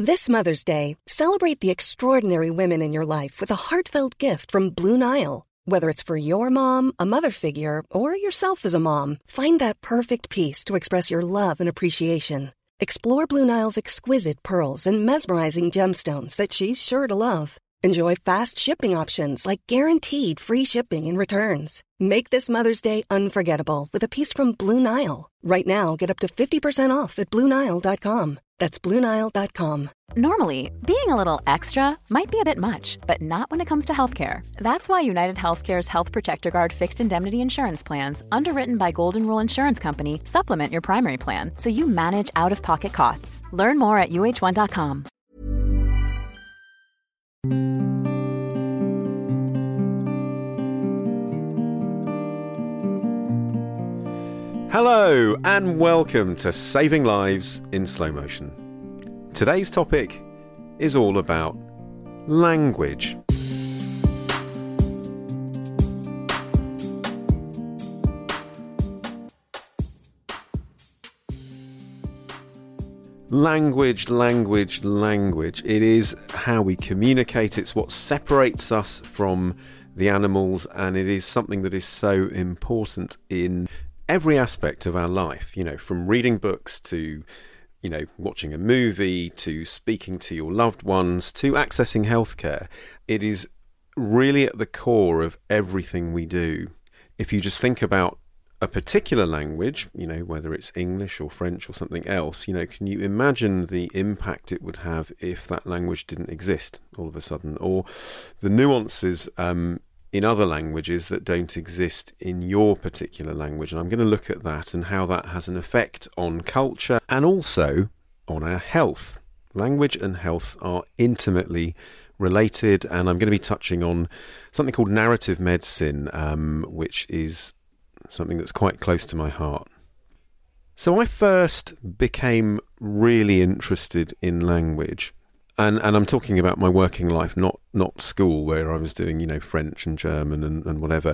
This Mother's Day, celebrate the extraordinary women in your life with a heartfelt gift from Blue Nile. Whether it's for your mom, a mother figure, or yourself as a mom, find that perfect piece to express your love and appreciation. Explore Blue Nile's exquisite pearls and mesmerizing gemstones that she's sure to love. Enjoy fast shipping options like guaranteed free shipping and returns. Make this Mother's Day unforgettable with a piece from Blue Nile. Right now, get up to 50% off at BlueNile.com. That's BlueNile.com. Normally, being a little extra might be a bit much, but not when it comes to healthcare. That's why United Healthcare's Health Protector Guard fixed indemnity insurance plans, underwritten by Golden Rule Insurance Company, supplement your primary plan so you manage out-of-pocket costs. Learn more at UH1.com. Hello and welcome to Saving Lives in Slow Motion. Today's topic is all about language. Language. It is how we communicate. It's what separates us from the animals, and it is something that is so important in every aspect of our life, from reading books to, watching a movie, to speaking to your loved ones, to accessing healthcare. It is really at the core of everything we do. If you just think about a particular language, whether it's English or French or something else, can you imagine the impact it would have if that language didn't exist all of a sudden, or the nuances in other languages that don't exist in your particular language? And I'm going to look at that and how that has an effect on culture and also on our health. Language and health are intimately related, and I'm going to be touching on something called narrative medicine, which is something that's quite close to my heart. So I first became really interested in language. And I'm talking about my working life, not school, where I was doing, French and German and whatever.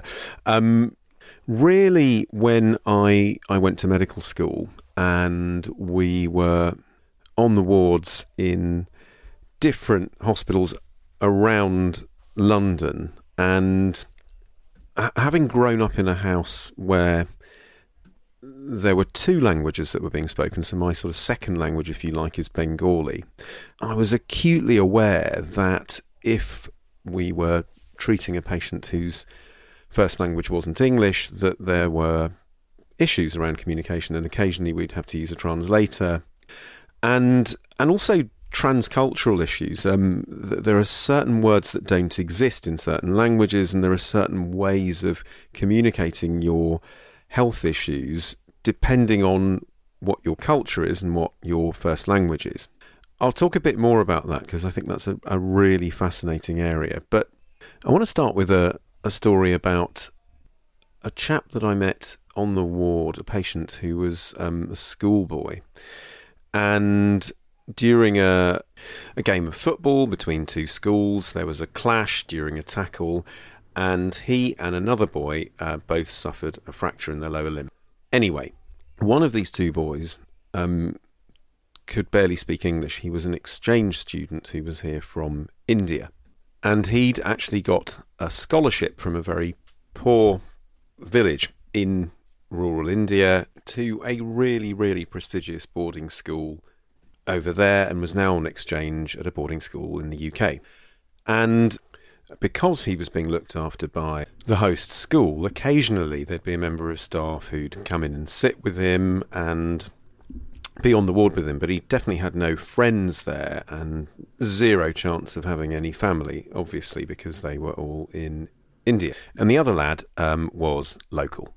Really, when I went to medical school and we were on the wards in different hospitals around London, and having grown up in a house where there were two languages that were being spoken, so my sort of second language, if you like, is Bengali. I was acutely aware that if we were treating a patient whose first language wasn't English, that there were issues around communication, and occasionally we'd have to use a translator, and also transcultural issues. There are certain words that don't exist in certain languages, and there are certain ways of communicating your health issues depending on what your culture is and what your first language is. I'll talk a bit more about that because I think that's a really fascinating area. But I want to start with a story about a chap that I met on the ward, a patient who was a schoolboy. And during a game of football between two schools, there was a clash during a tackle, and he and another boy both suffered a fracture in their lower limb. Anyway, one of these two boys could barely speak English. He was an exchange student who was here from India, and he'd actually got a scholarship from a very poor village in rural India to a really, really prestigious boarding school over there, and was now on exchange at a boarding school in the UK. And because he was being looked after by the host school, occasionally there'd be a member of staff who'd come in and sit with him and be on the ward with him, but he definitely had no friends there and zero chance of having any family, obviously, because they were all in India. And the other lad was local.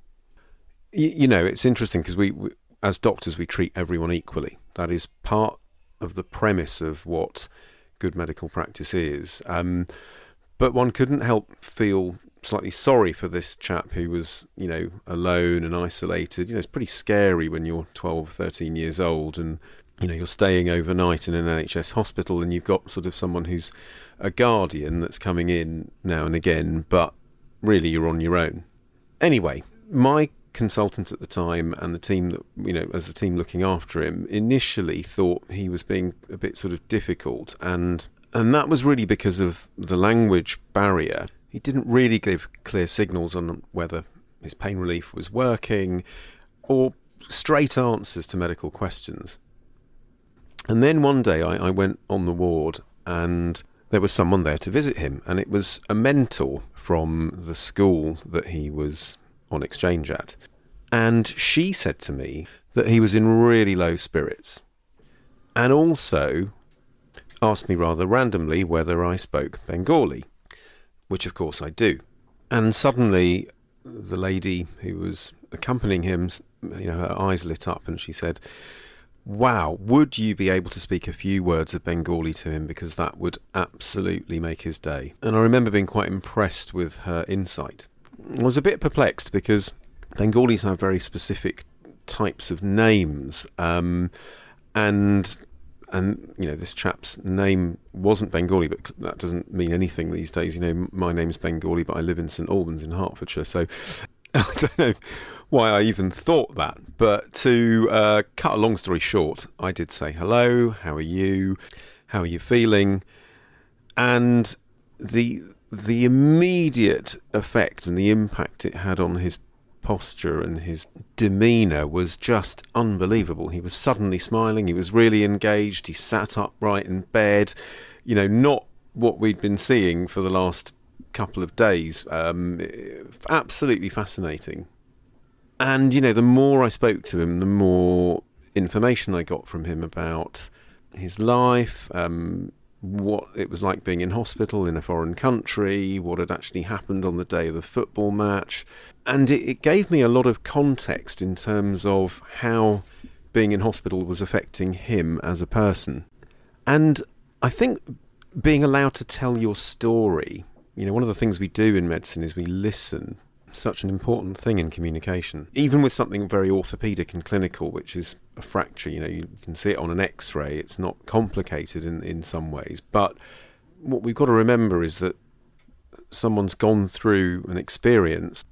It's interesting because we, as doctors, we treat everyone equally. That is part of the premise of what good medical practice is. But one couldn't help feel slightly sorry for this chap who was, alone and isolated. It's pretty scary when you're 12, 13 years old and, you're staying overnight in an NHS hospital and you've got sort of someone who's a guardian that's coming in now and again, but really you're on your own. Anyway, my consultant at the time and the team that, as the team looking after him, initially thought he was being a bit sort of difficult, and that was really because of the language barrier. He didn't really give clear signals on whether his pain relief was working or straight answers to medical questions. And then one day I went on the ward and there was someone there to visit him, and it was a mentor from the school that he was on exchange at. And she said to me that he was in really low spirits, and also asked me rather randomly whether I spoke Bengali, which of course I do. And suddenly the lady who was accompanying him, her eyes lit up and she said, "Wow, would you be able to speak a few words of Bengali to him, because that would absolutely make his day." And I remember being quite impressed with her insight. I was a bit perplexed because Bengalis have very specific types of names, and this chap's name wasn't Bengali, but that doesn't mean anything these days. My name's Bengali, but I live in St Albans in Hertfordshire, so I don't know why I even thought that. But to cut a long story short, I did say hello, how are you feeling? And the immediate effect and the impact it had on his posture and his demeanour was just unbelievable. He was suddenly smiling, he was really engaged, he sat upright in bed, not what we'd been seeing for the last couple of days. Absolutely fascinating. And, the more I spoke to him, the more information I got from him about his life, what it was like being in hospital in a foreign country, what had actually happened on the day of the football match. And it gave me a lot of context in terms of how being in hospital was affecting him as a person. And I think being allowed to tell your story, one of the things we do in medicine is we listen. Such an important thing in communication, even with something very orthopaedic and clinical, which is a fracture. You can see it on an x-ray. It's not complicated in some ways, but what we've got to remember is that someone's gone through an experience,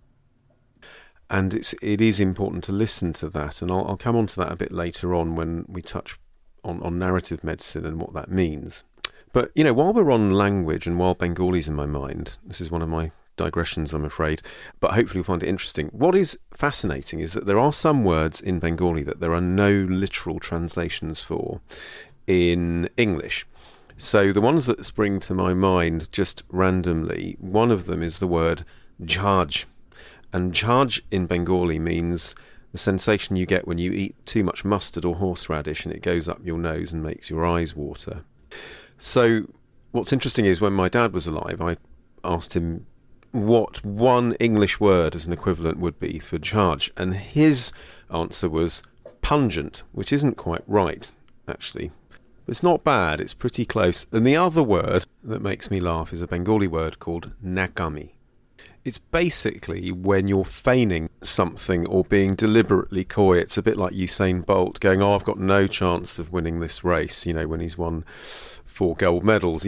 and it is important to listen to that. And I'll come on to that a bit later on when we touch on narrative medicine and what that means. But while we're on language and while Bengali's in my mind, this is one of my digressions, I'm afraid, but hopefully you'll find it interesting. What is fascinating is that there are some words in Bengali that there are no literal translations for in English. So the ones that spring to my mind just randomly, one of them is the word jhaj. And jhaj in Bengali means the sensation you get when you eat too much mustard or horseradish and it goes up your nose and makes your eyes water. So what's interesting is when my dad was alive, I asked him what one English word as an equivalent would be for jhaj, and his answer was pungent, which isn't quite right, actually. It's not bad, it's pretty close. And the other word that makes me laugh is a Bengali word called nakami. It's basically when you're feigning something or being deliberately coy. It's a bit like Usain Bolt going, I've got no chance of winning this race, when he's won 4 gold medals,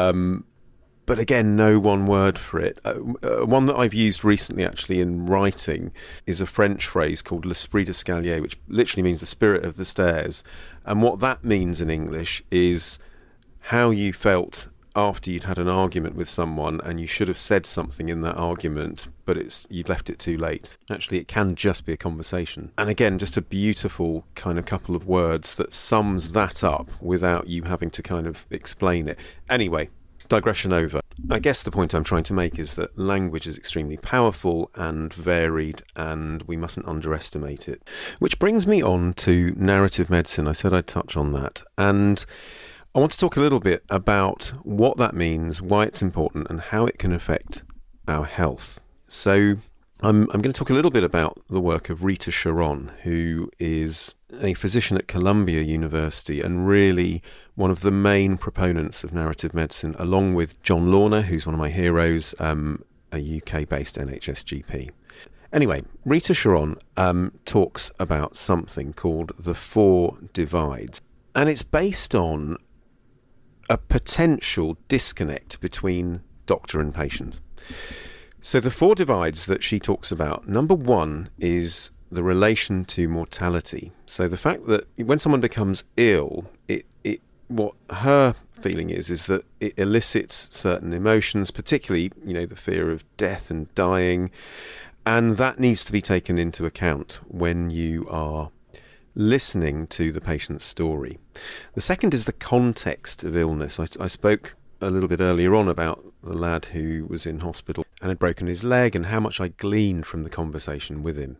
But again, no one word for it. One that I've used recently, actually, in writing is a French phrase called l'esprit d'escalier, which literally means the spirit of the stairs. And what that means in English is how you felt after you'd had an argument with someone and you should have said something in that argument, but you'd left it too late. Actually, it can just be a conversation. And again, just a beautiful kind of couple of words that sums that up without you having to kind of explain it. Anyway, digression over. I guess the point I'm trying to make is that language is extremely powerful and varied, and we mustn't underestimate it. Which brings me on to narrative medicine. I said I'd touch on that. And I want to talk a little bit about what that means, why it's important, and how it can affect our health. So I'm going to talk a little bit about the work of Rita Charon, who is a physician at Columbia University and really one of the main proponents of narrative medicine, along with John Lorna, who's one of my heroes, a UK-based NHS GP. Anyway, Rita Charon talks about something called the 4 divides, and it's based on a potential disconnect between doctor and patient. So the 4 divides that she talks about, number 1 is the relation to mortality. So the fact that when someone becomes ill, what her feeling is that it elicits certain emotions, particularly, the fear of death and dying, and that needs to be taken into account when you are listening to the patient's story. The second is the context of illness. I spoke a little bit earlier on about the lad who was in hospital and had broken his leg, and how much I gleaned from the conversation with him.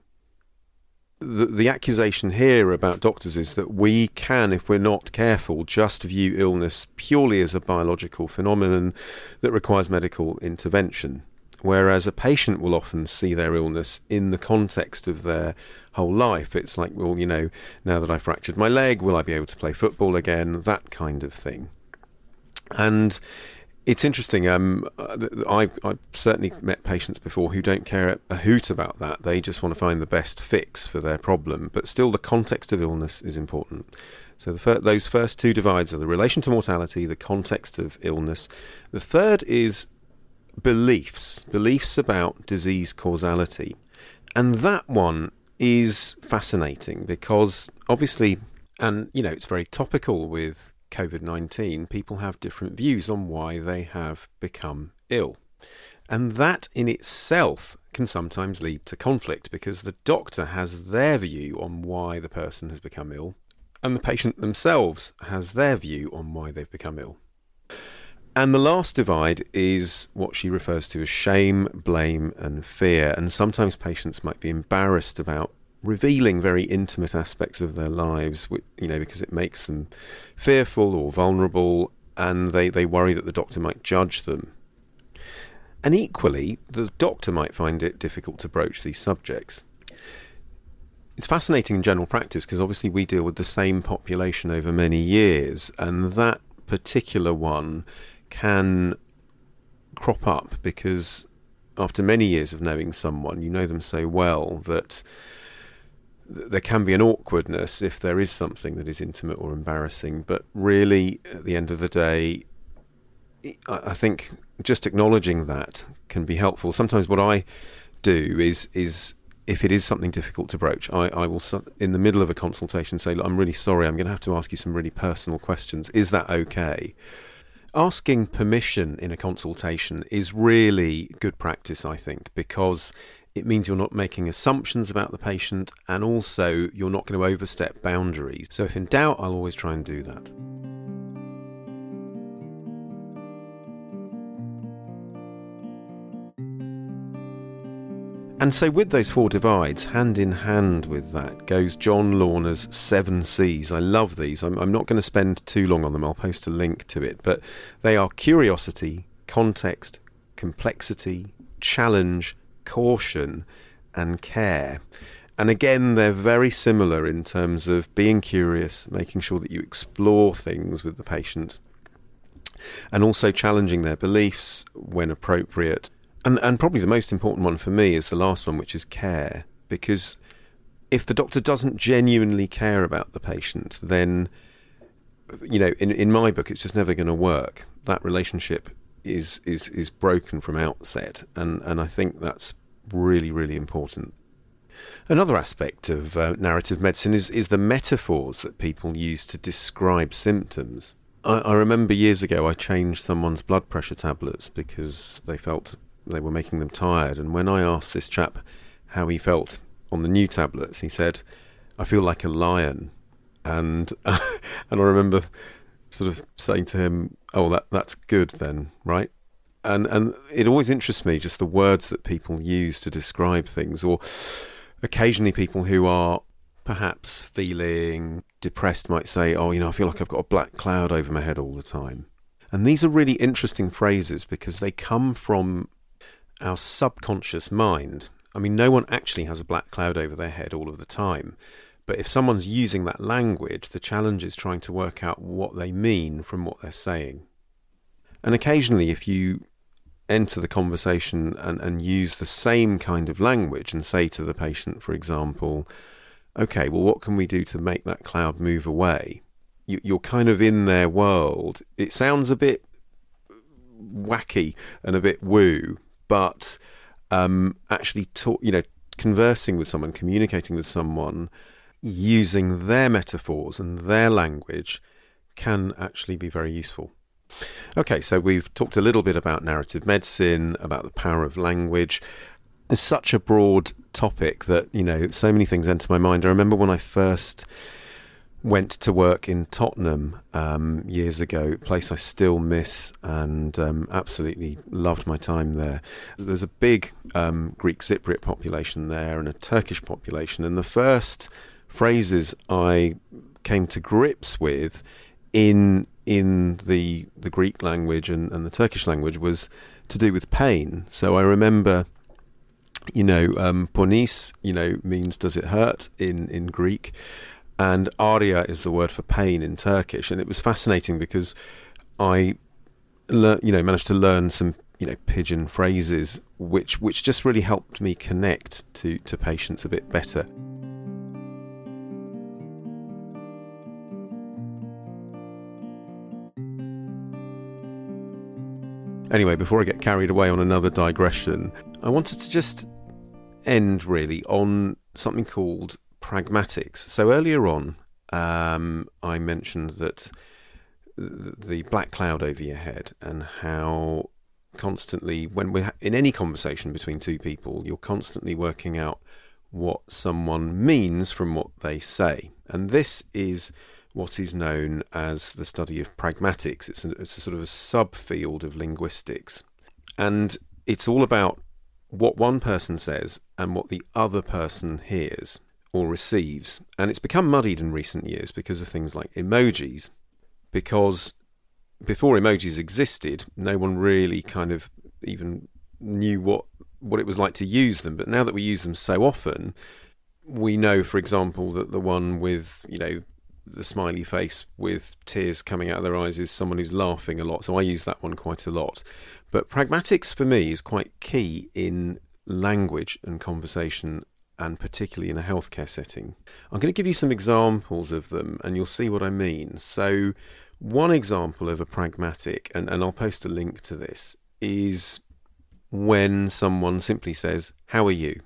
The accusation here about doctors is that we can, if we're not careful, just view illness purely as a biological phenomenon that requires medical intervention, whereas a patient will often see their illness in the context of their whole life. It's like, well, now that I fractured my leg, will I be able to play football again? That kind of thing. And it's interesting, I've certainly met patients before who don't care a hoot about that. They just want to find the best fix for their problem. But still, the context of illness is important. So those first 2 divides are the relation to mortality, the context of illness. The third is beliefs about disease causality. And that one is fascinating because obviously, and it's very topical with COVID-19, people have different views on why they have become ill. And that in itself can sometimes lead to conflict because the doctor has their view on why the person has become ill, and the patient themselves has their view on why they've become ill. And the last divide is what she refers to as shame, blame, and fear. And sometimes patients might be embarrassed about revealing very intimate aspects of their lives, because it makes them fearful or vulnerable, and they worry that the doctor might judge them. And equally, the doctor might find it difficult to broach these subjects. It's fascinating in general practice because obviously we deal with the same population over many years, and that particular one can crop up because after many years of knowing someone, you know them so well that there can be an awkwardness if there is something that is intimate or embarrassing. But really, at the end of the day, I think just acknowledging that can be helpful. Sometimes what I do is if it is something difficult to broach, I will, in the middle of a consultation, say, look, I'm really sorry, I'm going to have to ask you some really personal questions. Is that okay? Asking permission in a consultation is really good practice, I think, because it means you're not making assumptions about the patient, and also you're not going to overstep boundaries. So if in doubt, I'll always try and do that. And so with those 4 divides, hand in hand with that goes John Lorna's 7 C's. I love these. I'm not going to spend too long on them. I'll post a link to it. But they are curiosity, context, complexity, challenge, caution, and care. And again, they're very similar in terms of being curious, making sure that you explore things with the patient, and also challenging their beliefs when appropriate. And probably the most important one for me is the last one, which is care. Because if the doctor doesn't genuinely care about the patient, then, in my book, it's just never going to work. That relationship is broken from outset, and I think that's really, really important. Another aspect of narrative medicine is the metaphors that people use to describe symptoms. I remember years ago I changed someone's blood pressure tablets because they felt they were making them tired, and when I asked this chap how he felt on the new tablets, he said, I feel like a lion. And I remember sort of saying to him, oh, that's good then, right? And it always interests me, just the words that people use to describe things, or occasionally people who are perhaps feeling depressed might say, oh, I feel like I've got a black cloud over my head all the time. And these are really interesting phrases because they come from our subconscious mind. I mean, no one actually has a black cloud over their head all of the time. But if someone's using that language, the challenge is trying to work out what they mean from what they're saying. And occasionally, if you enter the conversation and use the same kind of language and say to the patient, for example, okay, well, what can we do to make that cloud move away? You're kind of in their world. It sounds a bit wacky and a bit woo, but actually conversing with someone, communicating with someone, using their metaphors and their language can actually be very useful. Okay, so we've talked a little bit about narrative medicine, about the power of language. It's such a broad topic that, so many things enter my mind. I remember when I first went to work in Tottenham years ago, a place I still miss and absolutely loved my time there. There's a big Greek Cypriot population there and a Turkish population, and the first phrases I came to grips with in the Greek language and the Turkish language was to do with pain. So I remember, ponis, means does it hurt in Greek, and aria is the word for pain in Turkish. And it was fascinating because I managed to learn some pidgin phrases which just really helped me connect to patients a bit better. Anyway, before I get carried away on another digression, I wanted to just end really on something called pragmatics. So earlier on, I mentioned that the black cloud over your head, and how constantly, when we're in any conversation between two people, you're constantly working out what someone means from what they say. And this is what is known as the study of pragmatics. It's a sort of a subfield of linguistics. And it's all about what one person says and what the other person hears or receives. And it's become muddied in recent years because of things like emojis. Because before emojis existed, no one really kind of even knew what it was like to use them. But now that we use them so often, we know, for example, that the one with, the smiley face with tears coming out of their eyes is someone who's laughing a lot. So I use that one quite a lot. But pragmatics for me is quite key in language and conversation, and particularly in a healthcare setting. I'm going to give you some examples of them and you'll see what I mean. So one example of a pragmatic, and I'll post a link to this, is when someone simply says, "How are you?"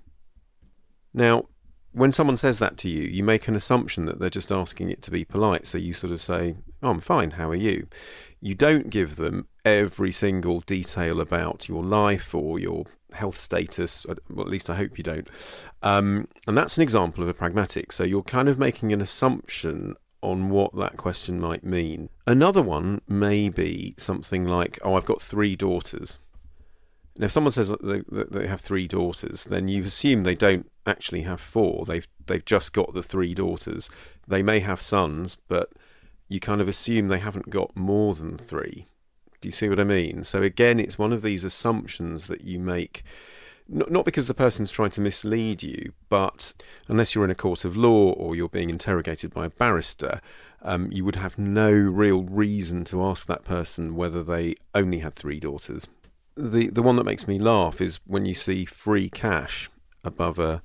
Now, when someone says that to you, you make an assumption that they're just asking it to be polite. So you sort of say, "Oh, I'm fine, how are you?" You don't give them every single detail about your life or your health status. Well, at least I hope you don't. And that's an example of a pragmatic. So you're kind of making an assumption on what that question might mean. Another one may be something like, "Oh, I've got 3 daughters." Now, if someone says that they have 3 daughters, then you assume they don't actually have 4. They've just got the 3 daughters. They may have sons, but you kind of assume they haven't got more than 3. Do you see what I mean? So again, it's one of these assumptions that you make, not because the person's trying to mislead you, but unless you're in a court of law or you're being interrogated by a barrister, you would have no real reason to ask that person whether they only had 3 daughters. The one that makes me laugh is when you see free cash above a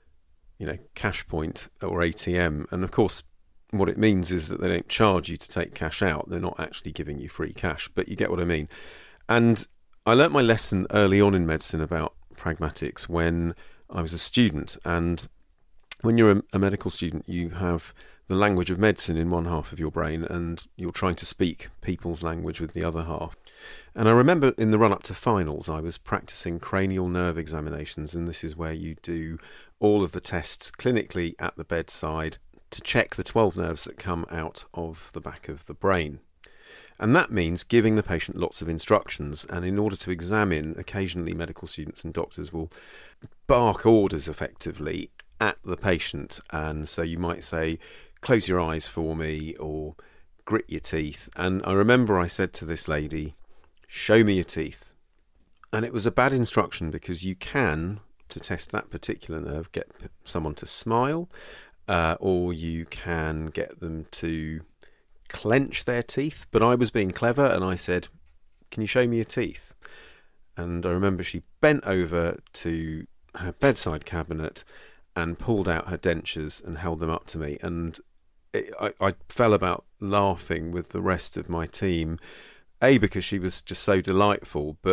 cash point or ATM, and of course what it means is that they don't charge you to take cash out. They're not actually giving you free cash, but you get what I mean. And I learnt my lesson early on in medicine about pragmatics when I was a student. And when you're a medical student, you have the language of medicine in one half of your brain and you're trying to speak people's language with the other half. And I remember in the run-up to finals, I was practicing cranial nerve examinations, and this is where you do all of the tests clinically at the bedside to check the 12 nerves that come out of the back of the brain. And that means giving the patient lots of instructions, and in order to examine, occasionally medical students and doctors will bark orders effectively at the patient. And so you might say, "Close your eyes for me," or "Grit your teeth." And I remember I said to this lady, "Show me your teeth." And it was a bad instruction because you can, to test that particular nerve, get someone to smile, or you can get them to clench their teeth. But I was being clever and I said, "Can you show me your teeth?" And I remember she bent over to her bedside cabinet and pulled out her dentures and held them up to me. And I fell about laughing with the rest of my team, A, because she was just so delightful, but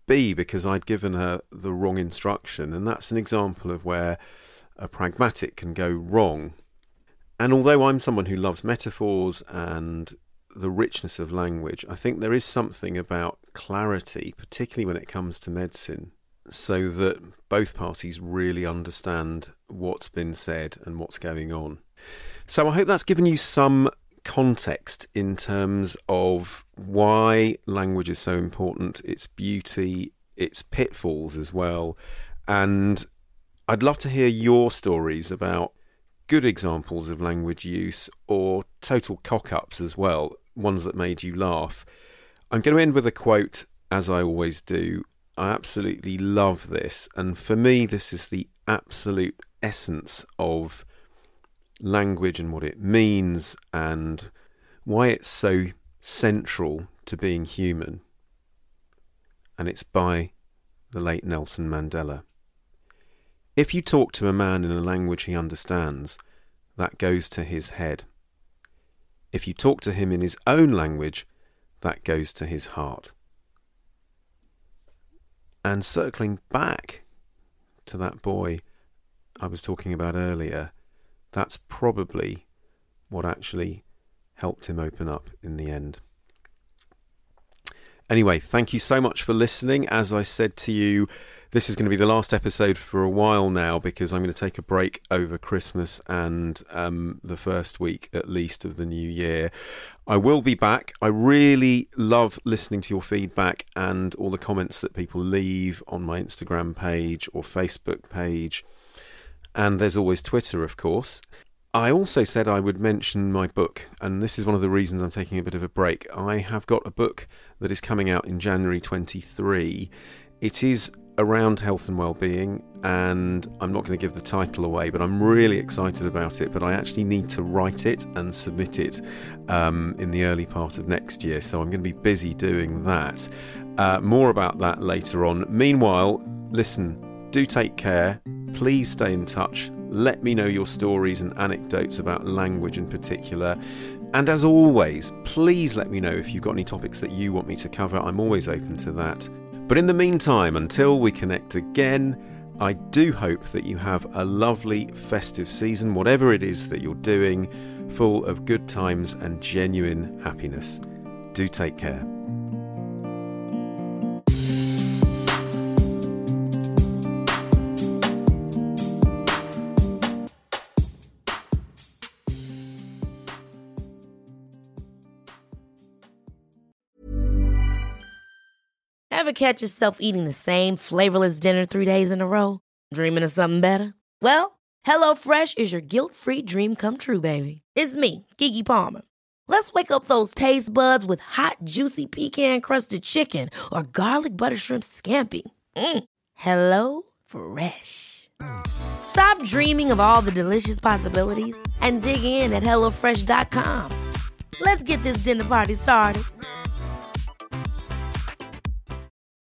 be because I'd given her the wrong instruction. And that's an example of where a pragmatic can go wrong. And although I'm someone who loves metaphors and the richness of language, I think there is something about clarity, particularly when it comes to medicine, so that both parties really understand what's been said and what's going on. So I hope that's given you some context in terms of why language is so important, its beauty, its pitfalls as well. And I'd love to hear your stories about good examples of language use or total cock-ups as well, ones that made you laugh. I'm going to end with a quote, as I always do. I absolutely love this, and for me this is the absolute essence of language and what it means and why it's so central to being human. And it's by the late Nelson Mandela. If you talk to a man in a language he understands, that goes to his head. If you talk to him in his own language, that goes to his heart. And circling back to that boy I was talking about earlier, that's probably what actually helped him open up in the end. Anyway, thank you so much for listening. As I said to you, this is going to be the last episode for a while now because I'm going to take a break over Christmas and the first week at least of the new year. I will be back. I really love listening to your feedback and all the comments that people leave on my Instagram page or Facebook page. And there's always Twitter, of course. I also said I would mention my book, and this is one of the reasons I'm taking a bit of a break. I have got a book that is coming out in January 23. It is around health and well-being, and I'm not going to give the title away, but I'm really excited about it. But I actually need to write it and submit it in the early part of next year, so I'm going to be busy doing that. More about that later on. Meanwhile, listen, do take care. Please stay in touch. Let me know your stories and anecdotes about language in particular. And as always, please let me know if you've got any topics that you want me to cover. I'm always open to that. But in the meantime, until we connect again, I do hope that you have a lovely festive season, whatever it is that you're doing, full of good times and genuine happiness. Do take care. Ever catch yourself eating the same flavorless dinner 3 days in a row? Dreaming of something better? Well, HelloFresh is your guilt-free dream come true, baby. It's me, Keke Palmer. Let's wake up those taste buds with hot, juicy pecan-crusted chicken or garlic butter shrimp scampi. Hello Fresh. Stop dreaming of all the delicious possibilities and dig in at HelloFresh.com. Let's get this dinner party started.